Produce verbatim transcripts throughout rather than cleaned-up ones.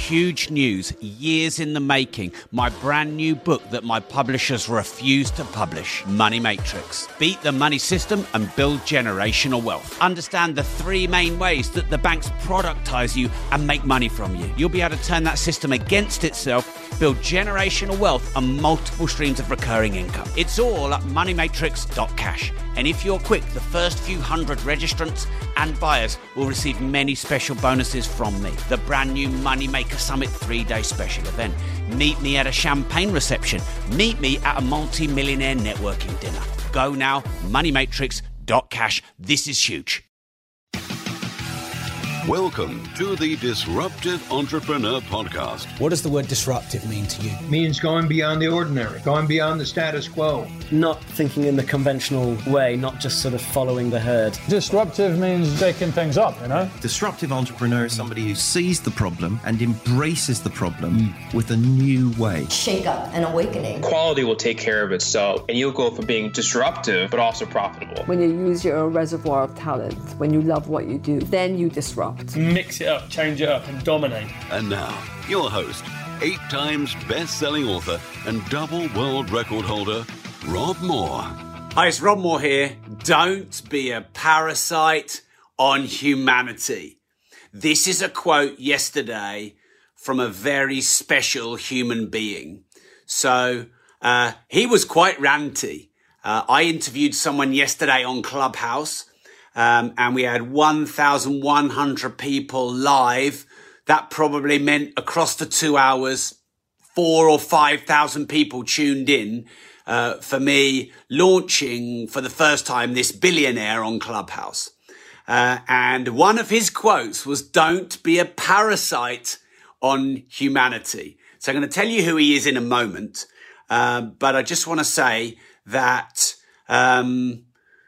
huge news, years in the making, my brand new book that my publishers refuse to publish, Money Matrix. Beat the money system and build generational wealth. Understand the three main ways that the banks productize you and make money from you. You'll be able to turn that system against itself, build generational wealth and multiple streams of recurring income. It's all at money matrix dot cash. And if you're quick, the first few hundred registrants and buyers will receive many special bonuses from me. The brand new Moneymaker Summit three-day special event. Meet me at a champagne reception. Meet me at a multi-millionaire networking dinner. Go now, money matrix dot cash. This is huge. Welcome to the Disruptive Entrepreneur Podcast. What does the word disruptive mean to you? It means going beyond the ordinary, going beyond the status quo. Not thinking in the conventional way, not just sort of following the herd. Disruptive means shaking things up, you know? Disruptive entrepreneur is somebody who sees the problem and embraces the problem mm. with a new way. Shake up and awakening. Quality will take care of itself, and you'll go from being disruptive, but also profitable. When you use your reservoir of talent, when you love what you do, then you disrupt. Mix it up, change it up, and dominate. And now, your host, eight times best-selling author and double world record holder, Rob Moore. Hi, it's Rob Moore here. Don't be a parasite on humanity. This is a quote yesterday from a very special human being. So uh, he was quite ranty. Uh, I interviewed someone yesterday on Clubhouse. Um, and we had one thousand one hundred people live. That probably meant across the two hours, four or five thousand people tuned in uh, for me launching for the first time this billionaire on Clubhouse. Uh, and one of his quotes was, "Don't be a parasite on humanity." So I'm going to tell you who he is in a moment. Uh, but I just want to say that... Um,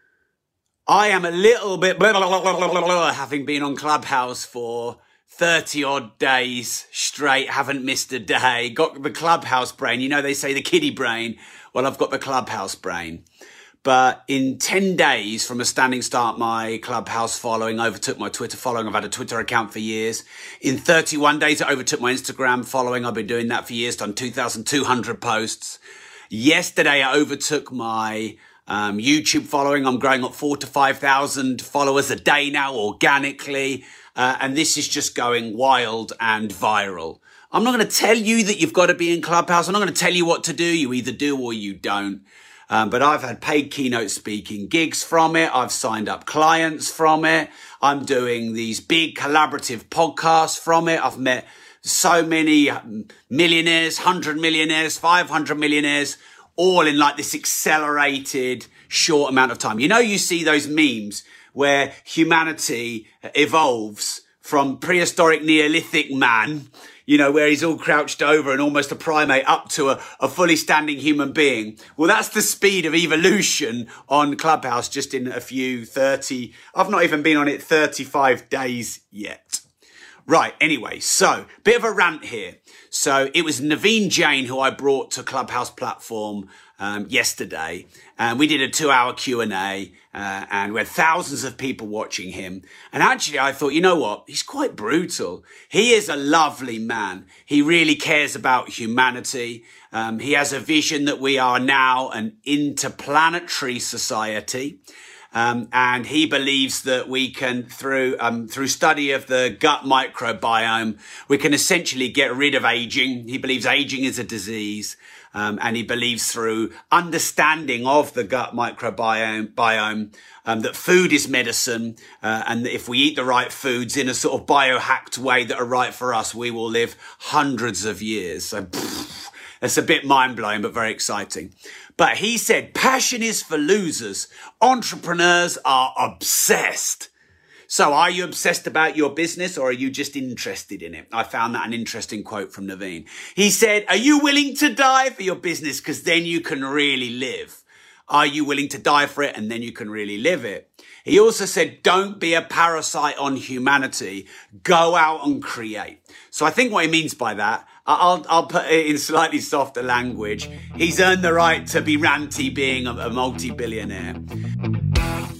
I am a little bit, blah, blah, blah, blah, blah, blah, having been on Clubhouse for thirty odd days straight, haven't missed a day, got the Clubhouse brain. You know, they say the kiddie brain. Well, I've got the Clubhouse brain. But in ten days from a standing start, my Clubhouse following overtook my Twitter following. I've had a Twitter account for years. In thirty-one days, it overtook my Instagram following. I've been doing that for years, done two thousand two hundred posts. Yesterday, I overtook my Um, YouTube following. I'm growing up four to five thousand followers a day now organically. Uh, and this is just going wild and viral. I'm not going to tell you that you've got to be in Clubhouse. I'm not going to tell you what to do. You either do or you don't. Um, but I've had paid keynote speaking gigs from it. I've signed up clients from it. I'm doing these big collaborative podcasts from it. I've met so many millionaires, one hundred millionaires, five hundred millionaires, all in like this accelerated short amount of time. You know, you see those memes where humanity evolves from prehistoric Neolithic man, you know, where he's all crouched over and almost a primate up to a, a fully standing human being. Well, that's the speed of evolution on Clubhouse just in a few thirty. I've not even been on it thirty-five days yet. Right, anyway, so, bit of a rant here. So, it was Naveen Jain who I brought to Clubhouse platform um, yesterday, and we did a two-hour Q and A, uh, and we had thousands of people watching him. And actually, I thought, you know what? He's quite brutal. He is a lovely man. He really cares about humanity. Um, he has a vision that we are now an interplanetary society. Um, and he believes that we can, through um, through study of the gut microbiome, we can essentially get rid of aging. He believes aging is a disease, um, and he believes through understanding of the gut microbiome biome, um, that food is medicine, uh, and that if we eat the right foods in a sort of biohacked way that are right for us, we will live hundreds of years. So pff, it's a bit mind-blowing, but very exciting. But he said, passion is for losers. Entrepreneurs are obsessed. So are you obsessed about your business or are you just interested in it? I found that an interesting quote from Naveen. He said, are you willing to die for your business? Because then you can really live. Are you willing to die for it? And then you can really live it. He also said, don't be a parasite on humanity. Go out and create. So I think what he means by that, I'll, I'll put it in slightly softer language. He's earned the right to be ranty being a, a multi-billionaire. Hi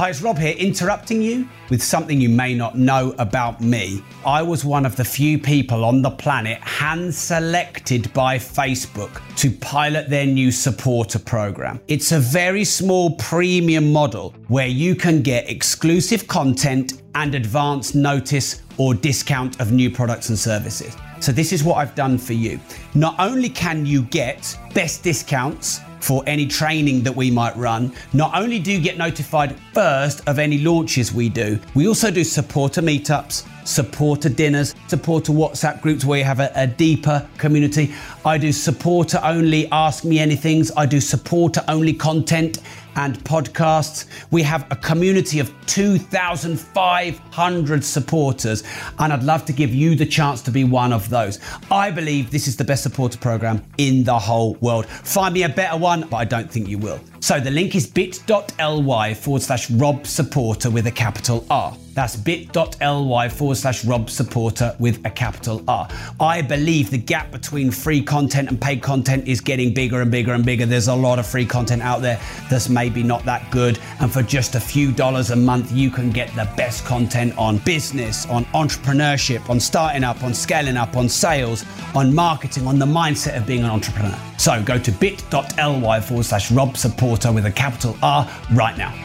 Hi, it's Rob here, interrupting you with something you may not know about me. I was one of the few people on the planet hand-selected by Facebook to pilot their new supporter program. It's a very small premium model where you can get exclusive content and advance notice or discount of new products and services. So this is what I've done for you. Not only can you get best discounts for any training that we might run, not only do you get notified first of any launches we do, we also do supporter meetups, supporter dinners, supporter WhatsApp groups where you have a, a deeper community. I do supporter only Ask Me Anythings. I do supporter only content and podcasts. We have a community of two thousand five hundred supporters, and I'd love to give you the chance to be one of those. I believe this is the best supporter program in the whole world. Find me a better one, but I don't think you will. So the link is bit.ly forward slash Rob Supporter with a capital R. That's bit.ly forward slash Rob Supporter with a capital R. I believe the gap between free content and paid content is getting bigger and bigger and bigger. There's a lot of free content out there that's maybe not that good. And for just a few dollars a month, you can get the best content on business, on entrepreneurship, on starting up, on scaling up, on sales, on marketing, on the mindset of being an entrepreneur. So go to bit.ly forward slash Rob Supporter with a capital R right now.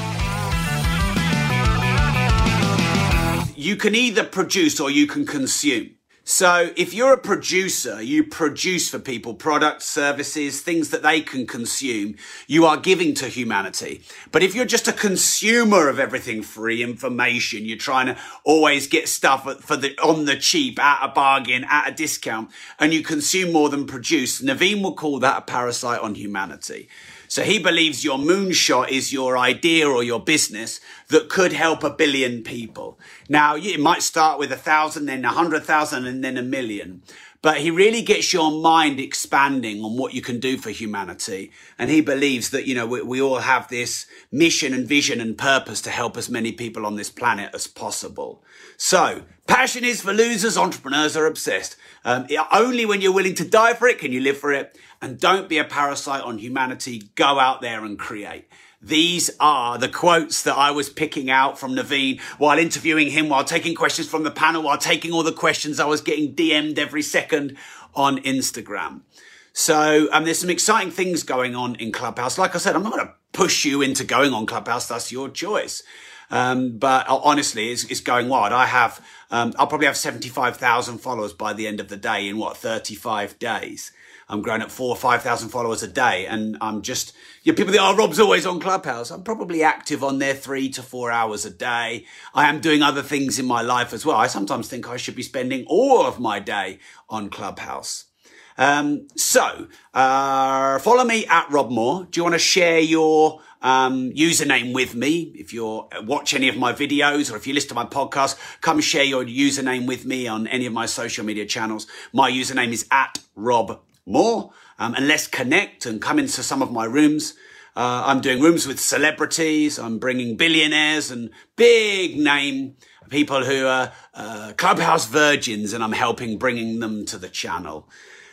You can either produce or you can consume. So if you're a producer, you produce for people products, services, things that they can consume. You are giving to humanity. But if you're just a consumer of everything, free information, you're trying to always get stuff for the on the cheap, at a bargain, at a discount, and you consume more than produce, Naveen will call that a parasite on humanity. So he believes your moonshot is your idea or your business that could help a billion people. Now, it might start with a thousand, then a hundred thousand, and then a million. But he really gets your mind expanding on what you can do for humanity. And he believes that, you know, we, we all have this mission and vision and purpose to help as many people on this planet as possible. So, passion is for losers, entrepreneurs are obsessed. Um, only when you're willing to die for it can you live for it. And don't be a parasite on humanity. Go out there and create. These are the quotes that I was picking out from Naveen while interviewing him, while taking questions from the panel, while taking all the questions I was getting D M'd every second on Instagram. So um, there's some exciting things going on in Clubhouse. Like I said, I'm not going to push you into going on Clubhouse. That's your choice. Um, but uh, honestly, it's, it's going wild. I have, um, I'll probably have seventy-five thousand followers by the end of the day in what, thirty-five days. I'm growing at four or five thousand followers a day. And I'm just, you know, people think, oh, Rob's always on Clubhouse. I'm probably active on there three to four hours a day. I am doing other things in my life as well. I sometimes think I should be spending all of my day on Clubhouse. Um, so, uh, follow me at Rob Moore. Do you want to share your, um, username with me? If you watch any of my videos or if you listen to my podcast, come share your username with me on any of my social media channels. My username is at Rob Moore. Um, and let's connect and come into some of my rooms. Uh, I'm doing rooms with celebrities. I'm bringing billionaires and big name people who are, uh, Clubhouse virgins, and I'm helping bringing them to the channel.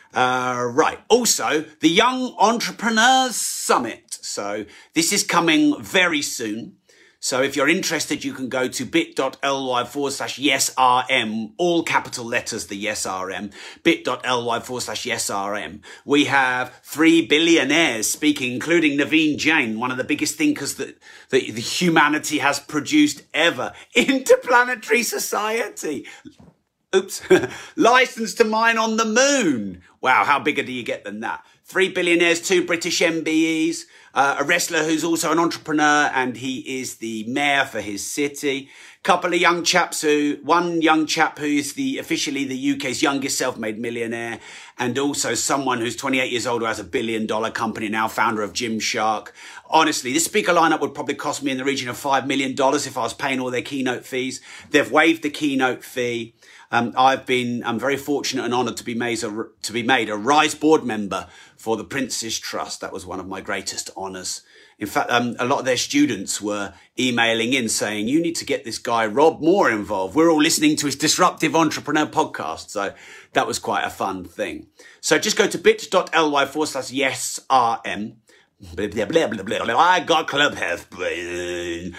Uh, right. Also, the Young Entrepreneurs Summit. So this is coming very soon. So if you're interested, you can go to bit.ly forward slash YesRM, all capital letters, the YesRM, bit.ly forward slash YesRM. We have three billionaires speaking, including Naveen Jain, one of the biggest thinkers that, that the humanity has produced ever. Interplanetary society. Oops. License to mine on the moon. Wow, how bigger do you get than that? Three billionaires, two British M B Es, uh, a wrestler who's also an entrepreneur, and he is the mayor for his city. Couple of young chaps who, one young chap who is the officially the U K's youngest self-made millionaire, and also someone who's twenty-eight years old who has a billion dollar company now, founder of Gymshark. Honestly, this speaker lineup would probably cost me in the region of five million dollars if I was paying all their keynote fees. They've waived the keynote fee. Um, I've been, I'm very fortunate and honoured to be made a, to be made a Rise board member for the Prince's Trust. That was one of my greatest honours. In fact, um, a lot of their students were emailing in saying, you need to get this guy Rob Moore involved. We're all listening to his Disruptive Entrepreneur podcast. So that was quite a fun thing. So just go to bit.ly forward slash YesRM. Blah, blah, blah, blah, blah, blah. I got Clubhouse brain.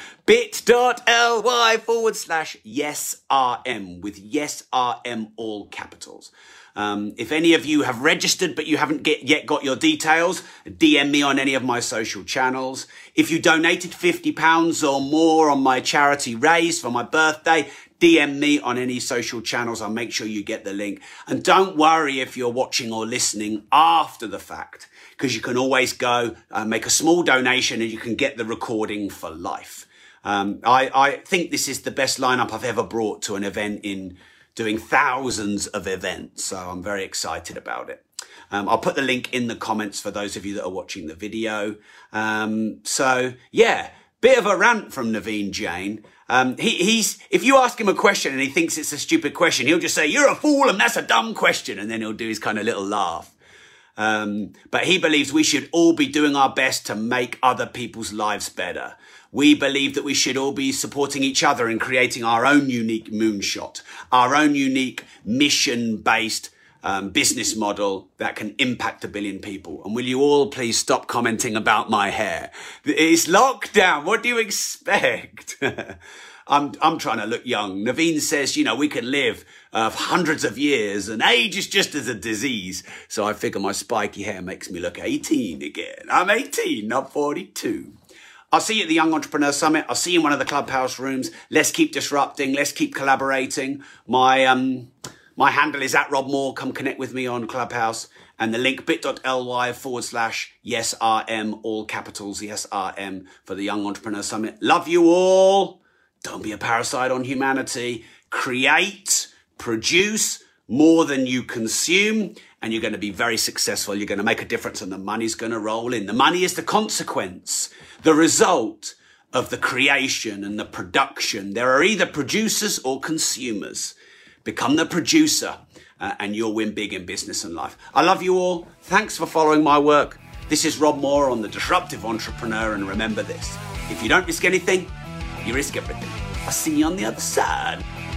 Bit.ly forward slash yes RM with yes R M all capitals. Um, if any of you have registered but you haven't get, yet got your details, D M me on any of my social channels. If you donated fifty pounds or more on my charity raise for my birthday, D M me on any social channels. I'll make sure you get the link. And don't worry if you're watching or listening after the fact, because you can always go uh, make a small donation and you can get the recording for life. Um, I, I think this is the best lineup I've ever brought to an event in doing thousands of events. So I'm very excited about it. Um, I'll put the link in the comments for those of you that are watching the video. Um, so yeah, bit of a rant from Naveen Jain. Um, he, he's, if you ask him a question and he thinks it's a stupid question, he'll just say, you're a fool and that's a dumb question. And then he'll do his kind of little laugh. Um, but he believes we should all be doing our best to make other people's lives better. We believe that we should all be supporting each other in creating our own unique moonshot, our own unique mission-based um, business model that can impact a billion people. And will you all please stop commenting about my hair? It's lockdown. What do you expect? I'm, I'm trying to look young. Naveen says, you know, we can live uh, hundreds of years and age is just as a disease. So I figure my spiky hair makes me look eighteen again. I'm eighteen, not forty-two. I'll see you at the Young Entrepreneur Summit. I'll see you in one of the Clubhouse rooms. Let's keep disrupting. Let's keep collaborating. My um, my handle is at Rob Moore. Come connect with me on Clubhouse. And the link bit.ly forward slash yes RM, all capitals, yes R M for the Young Entrepreneur Summit. Love you all. Don't be a parasite on humanity. Create, produce more than you consume, and you're going to be very successful. You're going to make a difference and the money's going to roll in. The money is the consequence, the result of the creation and the production. There are either producers or consumers. Become the producer uh, and you'll win big in business and life. I love you all. Thanks for following my work. This is Rob Moore on The Disruptive Entrepreneur. And remember this, if you don't risk anything, you risk everything. I'll see you on the other side.